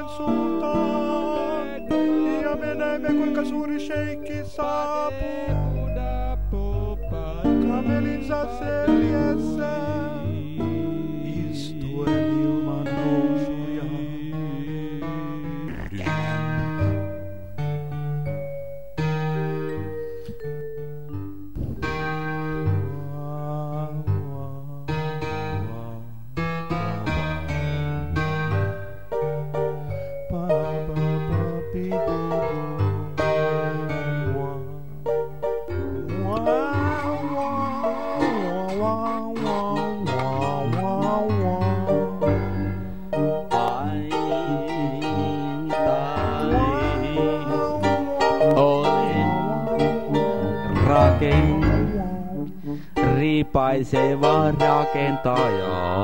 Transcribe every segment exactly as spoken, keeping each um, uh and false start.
Jerusalem suuntaan. Ja me näemme kuinka suuri sheikki saapuu. Kamelinsa seljässä. Istuen ilman housuja. Riipaiseva rakentaja.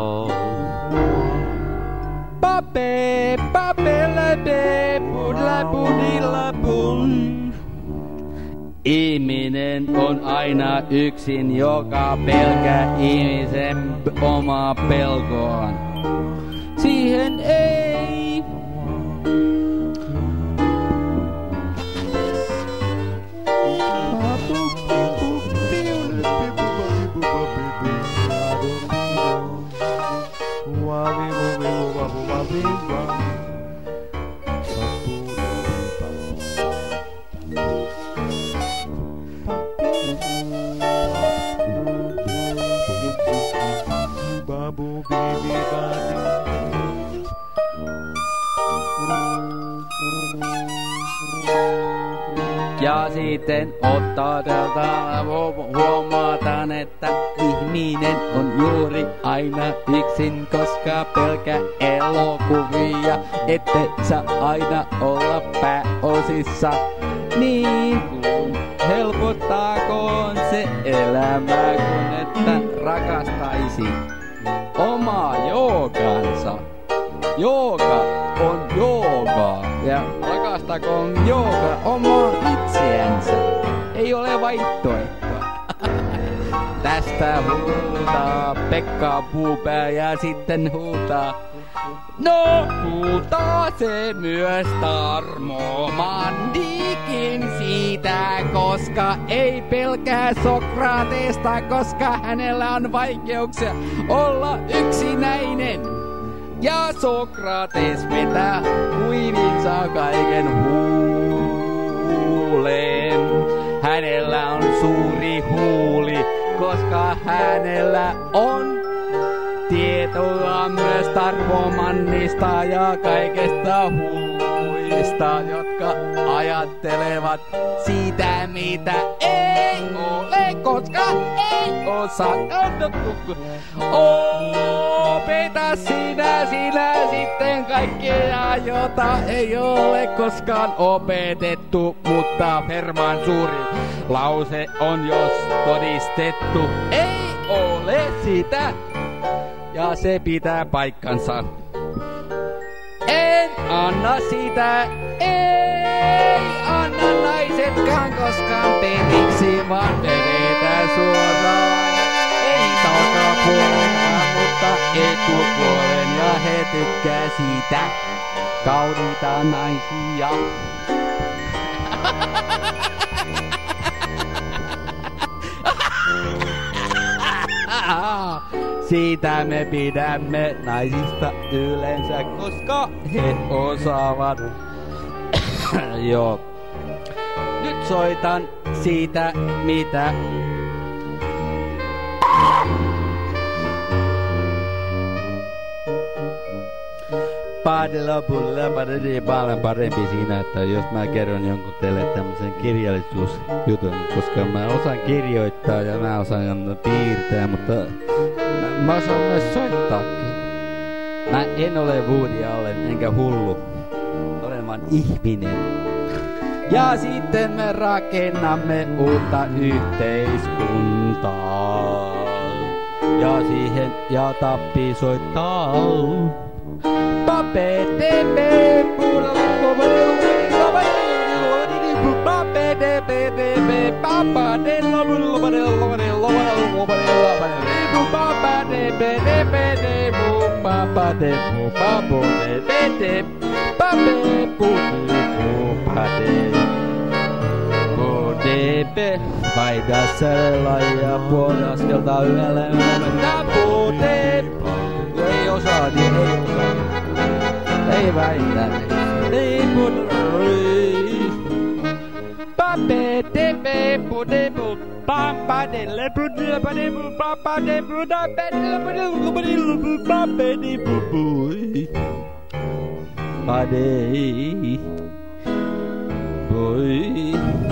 Pape, pape, läpe, pudla, pudilla, pun. Ihminen on aina yksin, joka pelkää ihmisen omaa pelkoaan. Siihen ei ja sitten ottaa täältä huomataan, että ihminen on juuri aina yksin, koska pelkää elokuvia, ette saa aina olla pääosissa. Niin helpottaakoon se elämää, kun että rakastaisi omaa joogansa. Jooga on joogaa ja rakastakoon jooga omaa itseänsä. Ei ole vaihtoehtoa. Tästä huutaa Pekka Puupää ja sitten huutaa. No, huutaa se myös Tarmo Mandikin siitä, koska ei pelkää Sokratesta, koska hänellä on vaikeuksia olla yksinäinen. Ja Sokrates vetää huivinsa kaiken huuleen. Hänellä on suuri huuli, koska hänellä on tietoa myös Tarmo Mannista ja kaikesta huuista, jotka ajattelevat siitä, mitä ei ole, koska ei osaa. Opeta sinä, sinä sitten kaikkea, jota ei ole koskaan opetettu, mutta Herman suuri lause on jos todistettu. Ei ole sitä, ja se pitää paikkansa. En anna sitä, ei anna naisetkaan koskaan periksi, vaan vedetään suoraan. Ei takapuolella, mutta etupuolen, ja he tykkää siitä. Kauniita naisia. Siitä me pidämme naisista yleensä, koska he osaavat. Joo. Nyt soitan siitä, mitä Padella padeli paljon parempi siinä, että jos mä kerron jonkun teille tämmösen kirjallisuusjutun, koska mä osaan kirjoittaa ja mä osaan piirtää, mutta mä, mä osaan myös soittaakin. Mä en ole Woody Allen enkä hullu, olen vaan ihminen. Ja sitten me rakennamme uutta yhteiskuntaa. Ja siihen ja Tappi soittaa. Pape de be pura pape de be de be papa de lo lo lo lo lo papa de be de be de bu papa de bu papa de be de Pape pude pupade. Pude vaihda selellä ja puoli askelta yölle yölle. Pude. Ei osaa, niin ei osaa. Ei väitä. Ei pude. Pape tepe pude pu. Papa de le pude pude pu. Papa de pude pude pude pape de pu pu. Pade. Boy.